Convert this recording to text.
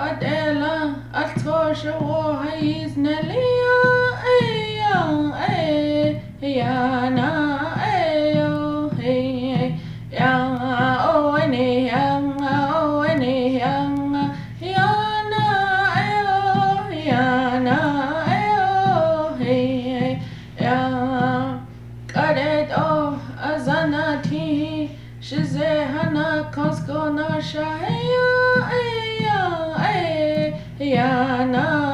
Adela, Atosha, Wahis, Nelia, Aya, Na, Ayo, Hey, Yang, O, Any, Yang, O, Any, Yang, Yana, Ayo, Yana, Ayo, Hey, Yang, Kadet, O, Azanati, Shizehana, Kosko, Na, Shahaya, Yana